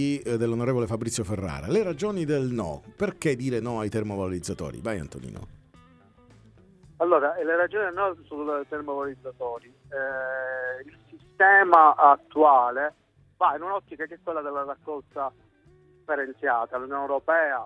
dell'onorevole Fabrizio Ferrara. Le ragioni del no. Perché dire no ai termovalorizzatori? Vai Antonino. Allora, le ragioni del no sui termovalorizzatori. Il sistema attuale va in un'ottica che è quella della raccolta differenziata. L'Unione Europea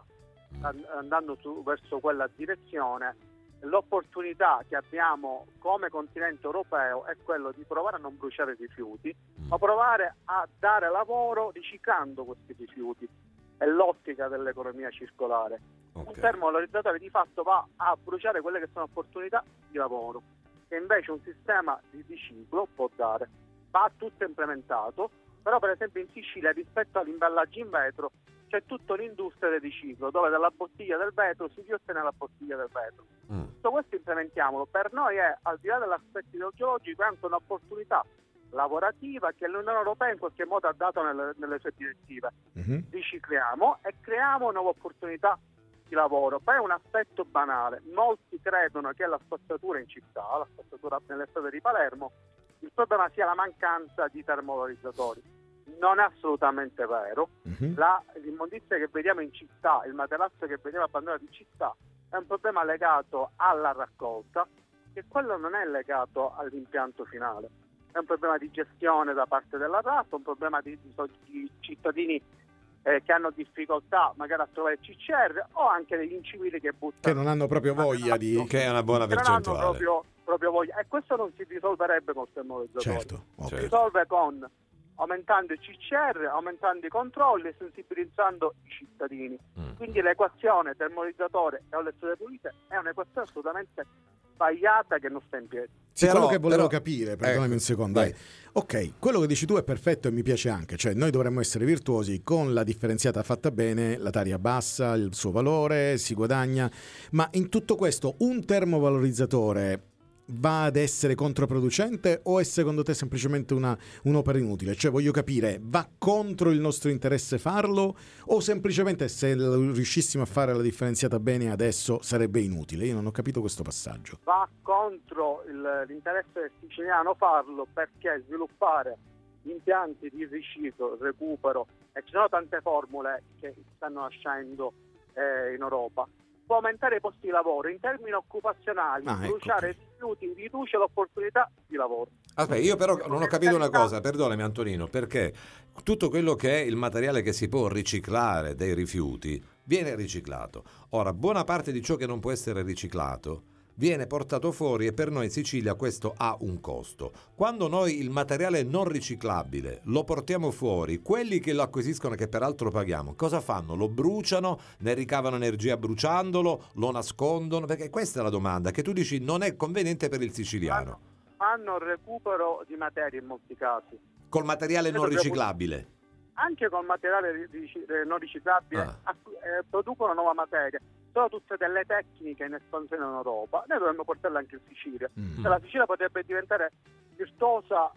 andando verso quella direzione. L'opportunità che abbiamo come continente europeo è quello di provare a non bruciare rifiuti, ma provare a dare lavoro riciclando questi rifiuti. È l'ottica dell'economia circolare. Un termovalorizzatore di fatto va a bruciare quelle che sono opportunità di lavoro, che invece un sistema di riciclo può dare. Va tutto implementato, però per esempio in Sicilia rispetto agli imballaggi in vetro c'è tutta l'industria del riciclo, dove dalla bottiglia del vetro si riottiene la bottiglia del vetro. Tutto questo implementiamolo. Per noi è, al di là dell'aspetto ideologico, è anche un'opportunità lavorativa che l'Unione Europea in qualche modo ha dato nelle sue direttive. Ricicliamo e creiamo nuove opportunità di lavoro. Poi è un aspetto banale. Molti credono che la spazzatura in città, la spazzatura nelle strade di Palermo, il problema sia la mancanza di termovalorizzatori. Non è assolutamente vero. L'immondizia che vediamo in città, il materasso che vediamo abbandonato in città, è un problema legato alla raccolta, che quello non è legato all'impianto finale. È un problema di gestione da parte della RAP, un problema di cittadini che hanno difficoltà magari a trovare il CCR, o anche degli incivili che buttano. Che non hanno proprio voglia di... Che è una buona percentuale. Non hanno proprio voglia. E questo non si risolverebbe con il termovalorizzatori. Certo. Si risolve con aumentando il CCR, aumentando i controlli e sensibilizzando i cittadini. Quindi l'equazione termovalorizzatori e le strade pulite è un'equazione assolutamente sbagliata che non sta in piedi. Sì, quello che volevo capire, perdonami un secondo. Ok, quello che dici tu è perfetto e mi piace anche, cioè noi dovremmo essere virtuosi con la differenziata fatta bene, la taglia bassa, il suo valore, si guadagna, ma in tutto questo un termovalorizzatore va ad essere controproducente o è secondo te semplicemente un'opera inutile? Cioè voglio capire, va contro il nostro interesse farlo o semplicemente se riuscissimo a fare la differenziata bene adesso sarebbe inutile? Io non ho capito questo passaggio. Va contro l'interesse siciliano farlo perché sviluppare impianti di riciclo, recupero, e ci sono tante formule che stanno nascendo in Europa, può aumentare i posti di lavoro in termini occupazionali, bruciare rifiuti riduce l'opportunità di lavoro. Aspetta, io però non ho capito una cosa, perdonami Antonino, perché tutto quello che è il materiale che si può riciclare dei rifiuti viene riciclato. Ora, buona parte di ciò che non può essere riciclato viene portato fuori e per noi in Sicilia questo ha un costo. Quando noi il materiale non riciclabile lo portiamo fuori, quelli che lo acquisiscono, che peraltro paghiamo, cosa fanno? Lo bruciano, ne ricavano energia bruciandolo, lo nascondono? Perché questa è la domanda, che tu dici non è conveniente per il siciliano. Fanno recupero di materie in molti casi. Col materiale non riciclabile? Anche col materiale non riciclabile producono nuova materia. Sono tutte delle tecniche in espansione in Europa, noi dovremmo portarle anche in Sicilia. Cioè, la Sicilia potrebbe diventare virtuosa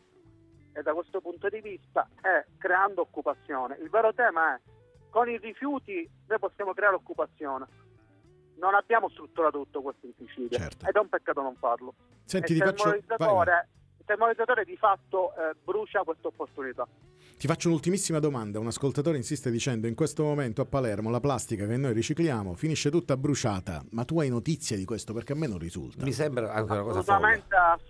e da questo punto di vista è creando occupazione. Il vero tema è con i rifiuti noi possiamo creare occupazione. Non abbiamo strutturato tutto questo in Sicilia, ed è un peccato non farlo. Senti, il termovalorizzatori di fatto brucia questa opportunità. Ti faccio un'ultimissima domanda. Un ascoltatore insiste dicendo: in questo momento a Palermo la plastica che noi ricicliamo finisce tutta bruciata, ma tu hai notizie di questo? Perché a me non risulta. Mi sembra anche una cosa assolutamente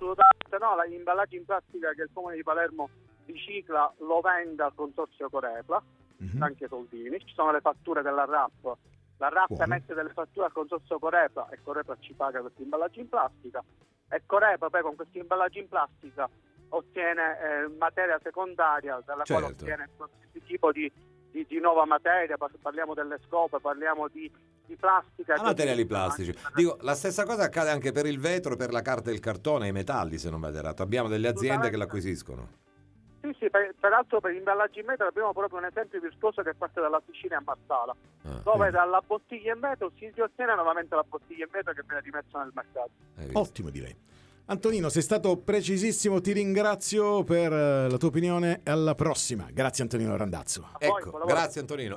no. Gli imballaggi in plastica che il comune di Palermo ricicla lo vende al consorzio Corepla, anche soldini. Ci sono le fatture della RAP. La RAP emette delle fatture al consorzio Corepla e Corepla ci paga questi imballaggi in plastica, e Corepla poi con questi imballaggi in plastica ottiene materia secondaria dalla quale ottiene qualsiasi tipo di nuova materia. Parliamo delle scope, parliamo di plastica, materiali plastici. Dico, la stessa cosa accade anche per il vetro, per la carta e il cartone e i metalli, se non vado errato. Abbiamo delle aziende che l'acquisiscono. Sì, peraltro per gli imballaggi in vetro abbiamo proprio un esempio virtuoso che parte dalla Sicilia a Marsala, dove dalla bottiglia in vetro si ottiene nuovamente la bottiglia in vetro che viene rimessa nel mercato. Ottimo, direi. Antonino, sei stato precisissimo, ti ringrazio per la tua opinione e alla prossima. Grazie Antonino Randazzo. Ecco, grazie Antonino.